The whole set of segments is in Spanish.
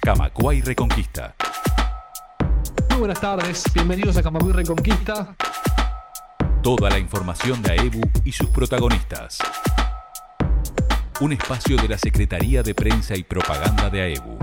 Camacuay Reconquista. Muy buenas tardes, bienvenidos a Camacuay Reconquista. Toda la información de AEBU y sus protagonistas. Un espacio de la Secretaría de Prensa y Propaganda de AEBU.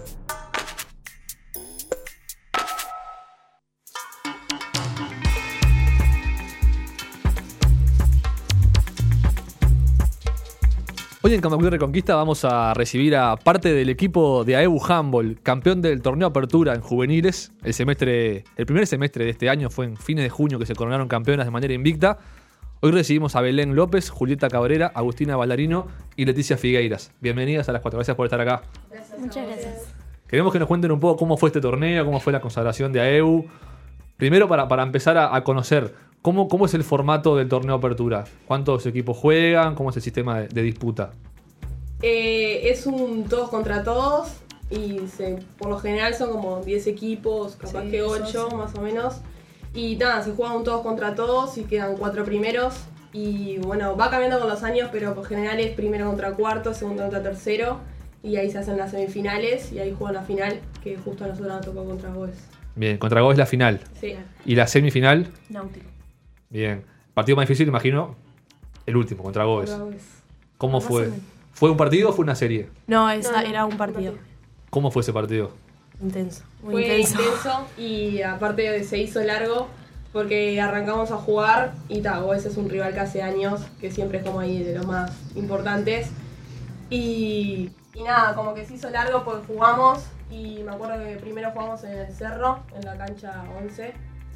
Hoy en Camacuay Reconquista vamos a recibir a parte del equipo de AEBU Handball, campeón del torneo Apertura en juveniles. El primer semestre de este año fue en fines de junio que se coronaron campeonas de manera invicta. Hoy recibimos a Belén López, Julieta Cabrera, Agustina Ballarino y Leticia Figueiras. Bienvenidas a las cuatro, gracias por estar acá. Gracias. Muchas gracias. Queremos que nos cuenten un poco cómo fue este torneo, cómo fue la consagración de AEBU. Primero para empezar a conocer cómo es el formato del torneo Apertura. ¿Cuántos equipos juegan? ¿Cómo es el sistema de disputa? Es un todos contra todos y por lo general son como 10 equipos, capaz que 8 más o menos. Y nada, se juega un todos contra todos y quedan 4 primeros. Y bueno, va cambiando con los años, pero por general es primero contra cuarto, segundo contra tercero. Y ahí se hacen las semifinales y ahí juegan la final, que justo a nosotros nos tocó contra Goes. Bien, contra Goes la final. Sí. ¿Y la semifinal? Náutico. Bien. Partido más difícil, imagino, el último, contra Goes. ¿Cómo fue? ¿Fue un partido o fue una serie? No, era un partido. ¿Cómo fue ese partido? Intenso. Fue intenso y aparte se hizo largo porque arrancamos a jugar y Goes es un rival que hace años, que siempre es como ahí de los más importantes. Y nada, como que se hizo largo porque jugamos y me acuerdo que primero jugamos en el Cerro, en la cancha 11.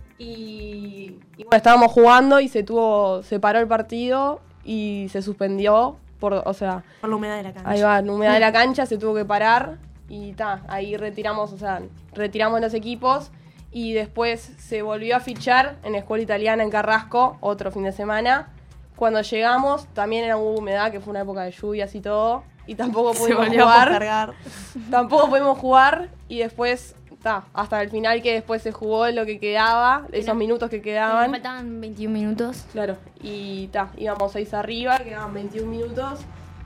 Y bueno, estábamos jugando y se paró el partido y se suspendió por la humedad de la cancha. Ahí va, la humedad de la cancha se tuvo que parar y ahí retiramos los equipos y después se volvió a fichar en Escuela Italiana en Carrasco, otro fin de semana. Cuando llegamos también hubo humedad, que fue una época de lluvias y todo, y tampoco pudimos jugar. Tampoco pudimos jugar y después hasta el final, que después se jugó lo que quedaba, esos minutos que quedaban. Faltaban 21 minutos. Claro, y íbamos 6 arriba, quedaban 21 minutos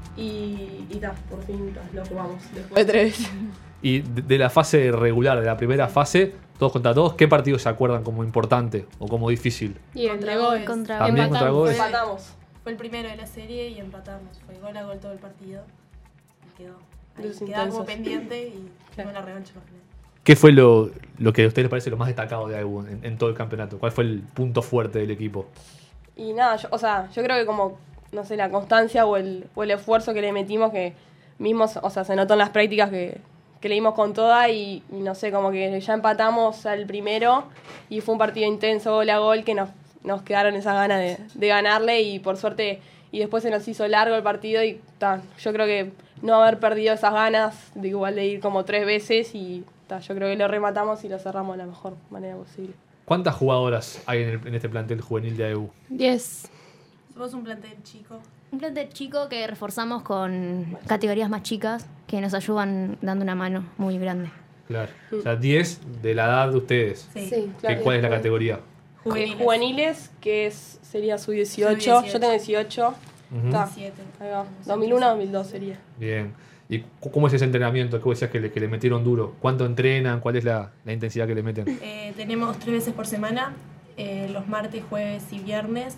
y por fin lo jugamos después de 3. Y de la fase regular, de la primera fase, todos contra todos, ¿qué partidos se acuerdan como importante o como difícil? Y contra Goes. También contra Goes. Empatamos. Fue el primero de la serie y empatamos. Fue gol a gol todo el partido. Y quedó. Quedó algo pendiente y fue la revancha al final. ¿Qué fue lo que a ustedes les parece lo más destacado de AEBU en todo el campeonato? ¿Cuál fue el punto fuerte del equipo? Y nada, yo creo que como, no sé, la constancia o el esfuerzo que le metimos, que mismo, se notó en las prácticas que le dimos con toda y no sé, como que ya empatamos al primero y fue un partido intenso, gol a gol, que nos quedaron esas ganas de ganarle y por suerte, y después se nos hizo largo el partido y yo creo que no haber perdido esas ganas de igual de ir como 3 veces y yo creo que lo rematamos y lo cerramos de la mejor manera posible. ¿Cuántas jugadoras hay en este plantel juvenil de AEBU? 10. Somos un plantel chico. Un plantel chico que reforzamos con categorías más chicas que nos ayudan dando una mano muy grande. Claro. O sea, 10 de la edad de ustedes. Sí. Claro. ¿Cuál es la categoría? Juveniles, que sería sub-18. Sub-18. Yo tengo 18. Ujú. 17. Ahí va. 2001-2002 sería. Bien. ¿Y cómo es ese entrenamiento? ¿Qué decías que le metieron duro? ¿Cuánto entrenan? ¿Cuál es la intensidad que le meten? Tenemos 3 veces por semana, los martes, jueves y viernes,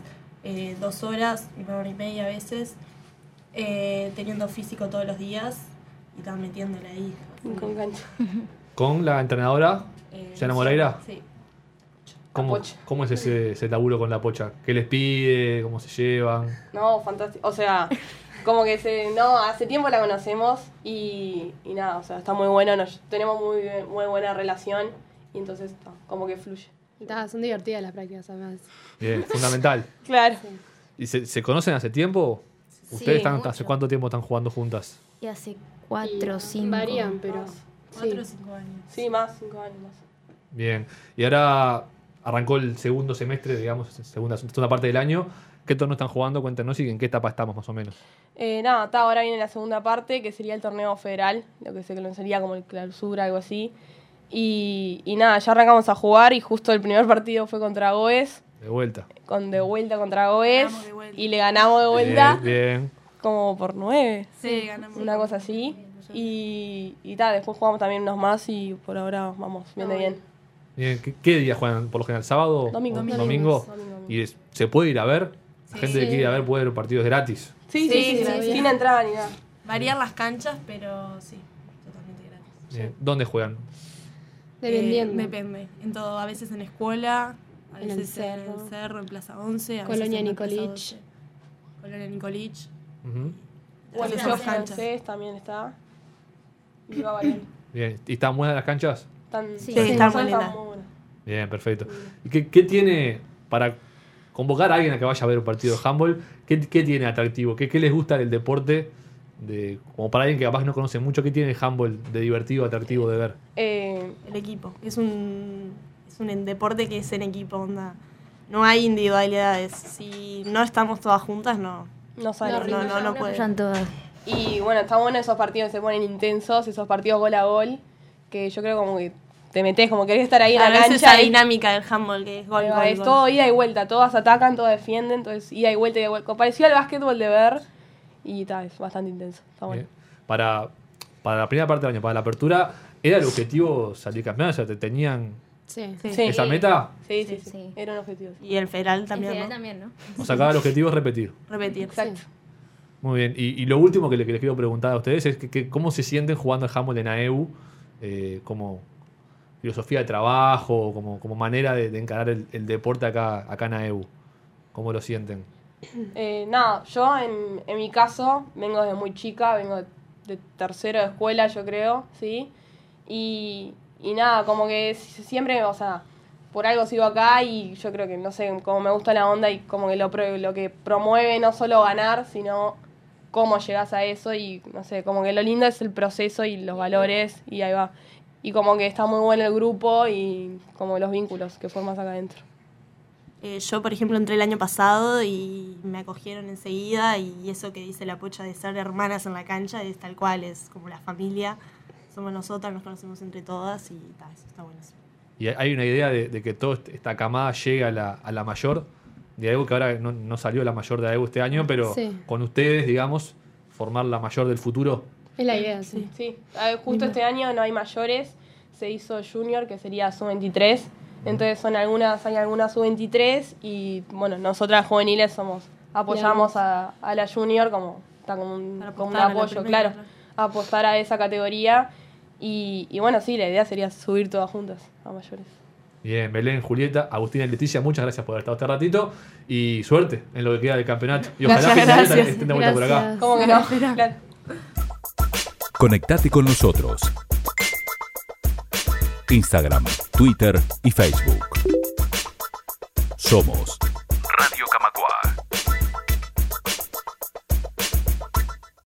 2 horas, 1 hora y media a veces, teniendo físico todos los días y también metiéndole ahí. Con cancha. ¿Con la entrenadora? ¿Yana Moreira? Sí. ¿Cómo es ese laburo con la pocha? ¿Qué les pide? ¿Cómo se llevan? No, fantástico. Como que hace tiempo la conocemos y nada, está muy bueno, tenemos muy buena relación y entonces como que fluye. Son divertidas las prácticas además. Bien, fundamental. Claro. ¿Y se conocen hace tiempo? ¿Ustedes mucho. hace cuánto tiempo están jugando juntas? Y hace 4 o 5. Varían, pero 4 o 5 años. Sí, más, 5 años más. Bien. Y ahora arrancó el segundo semestre, digamos, segunda parte del año. ¿Qué torneo están jugando? Cuéntenos y en qué etapa estamos más o menos. Ahora viene la segunda parte, que sería el torneo federal, lo que se conocería como el clausura, algo así. Y ya arrancamos a jugar y justo el primer partido fue contra Goes. De vuelta. De vuelta contra Goes. Ganamos de vuelta. Y le ganamos de vuelta Bien. como por 9. Sí, ganamos. Una cosa así. Y después jugamos también unos más y por ahora vamos bien de bien. Bien, ¿qué día juegan por lo general? ¿Sábado? Domingo. ¿Domingo? Domingo. ¿Y se puede ir a ver? La gente que quiere ir a ver puede ver partidos gratis. Sí, Sí, sin entrada ni nada. Variar las canchas, pero sí, totalmente gratis. Bien. ¿Dónde juegan? Dependiendo. Depende. En todo, a veces en escuela, a En el veces en cerro. el cerro, en Plaza 11, a Colonia veces en la Plaza Nicolich. 12. Colonia Nicolich. Ujú. O el Entonces, Liceo las canchas. Francés también está. Y va variando. Bien. ¿Y están buenas las canchas? Sí. Sí, están muy muy lindas. buenas. Bien, perfecto. ¿Y qué tiene para convocar a alguien a que vaya a ver un partido de handball? ¿Qué tiene atractivo? ¿Qué les gusta del deporte? Como para alguien que capaz no conoce mucho, ¿qué tiene el handball de divertido, atractivo de ver? El equipo. Es un deporte que es en equipo, onda. No hay individualidades. Si no estamos todas juntas, no sale. no puede. Apoyan todas. Y bueno, está bueno esos partidos que se ponen intensos, esos partidos gol a gol, que yo creo como que te metes, como querés estar ahí en la Claro, es cancha. esa y- dinámica del handball que es gol, gol, es gol. todo ida y vuelta, todas atacan, todas defienden, entonces ida y vuelta, ida y vuelta. Parecido al básquetbol de ver y es bastante intenso, está bueno. Bien. Para la primera parte del año, para la apertura, ¿era el objetivo salir campeón? O sea, ¿te tenían Sí. Sí. esa meta? Sí, Sí. era un objetivo. Sí. Y el federal En también, general ¿no? también, ¿no? O sea, cada objetivo es repetir. Repetir. Exacto. Muy bien. Y lo último que les quiero preguntar a ustedes es cómo se sienten jugando al handball en AEU, como filosofía de trabajo, como manera de encarar el deporte acá en AEU. ¿Cómo lo sienten? Nada, yo en mi caso vengo desde muy chica, vengo de tercero de escuela, yo creo, ¿sí? Y nada, como que siempre, o sea, por algo sigo acá y yo creo que, no sé, como me gusta la onda y como que lo que promueve no solo ganar, sino cómo llegas a eso y, no sé, como que lo lindo es el proceso y los valores y ahí va. Y como que está muy bueno el grupo y como los vínculos que formas acá adentro. Yo, por ejemplo, entré el año pasado y me acogieron enseguida y eso que dice la Pocha de ser hermanas en la cancha es tal cual, es como la familia. Somos nosotras, nos conocemos entre todas y eso está bueno. Y hay una idea de que toda esta camada llegue a la mayor de AEU, que ahora no salió la mayor de AEU este año, pero Sí. con ustedes, digamos, formar la mayor del futuro. Es la idea, sí. Sí, justo este año no hay mayores, se hizo junior, que sería sub-23, entonces hay algunas sub-23 y bueno, nosotras juveniles apoyamos a la junior como un Para como un apostar a la apoyo, primera, claro, apostar a esa categoría y bueno, sí, la idea sería subir todas juntas a mayores. Bien, Belén, Julieta, Agustina y Leticia, muchas gracias por haber estado este ratito y suerte en lo que queda del campeonato. Y ojalá Gracias, que gracias. estén de vuelta por acá. Gracias. ¿Cómo que no? Claro. Conectate con nosotros. Instagram, Twitter y Facebook. Somos